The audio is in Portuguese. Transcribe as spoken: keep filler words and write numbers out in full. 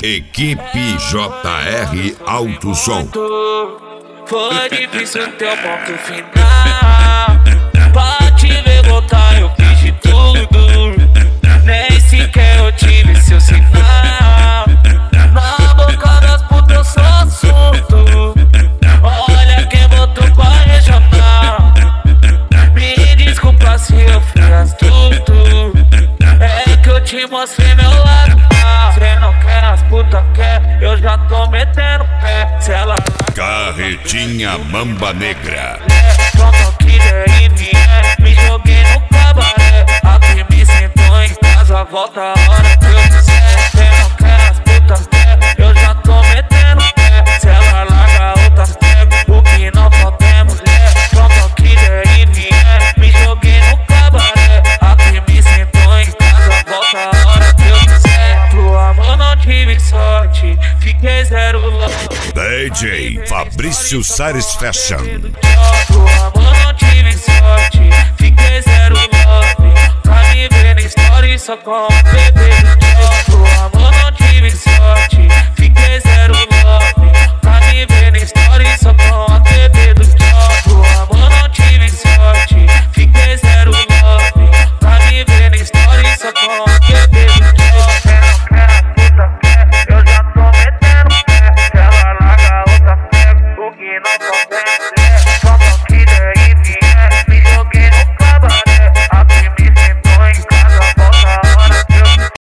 Equipe J R Alto Som. Foi difícil ter o ponto final. Pra te ver voltar eu fiz de tudo. Nem sequer eu tive seu sinal. Na boca das putas eu sou assunto. Olha quem botou pra regional. Me desculpa se eu fui astuto. É que eu te mostrei meu lado. Cê não quer, as putas quer, eu já tô metendo pé. Se ela Carretinha Mamba Negra. pronto que der e vier, me joguei no cabaré. Aqui me sentou em casa, volta a hora que eu quiser. Cê não quer, as putas quer, eu já tô metendo pé. Se ela larga outras pega, o que não falta é mulher. Pronto que der e vier, me joguei no cabaré. Aqui me sentou em casa, volta a hora que eu quiser. Pro amor não tive sorte, fiquei zero love. D J Fabrício Sares Fashion. Pro amor não tive sorte, fiquei zero love. Pra me ver na história só com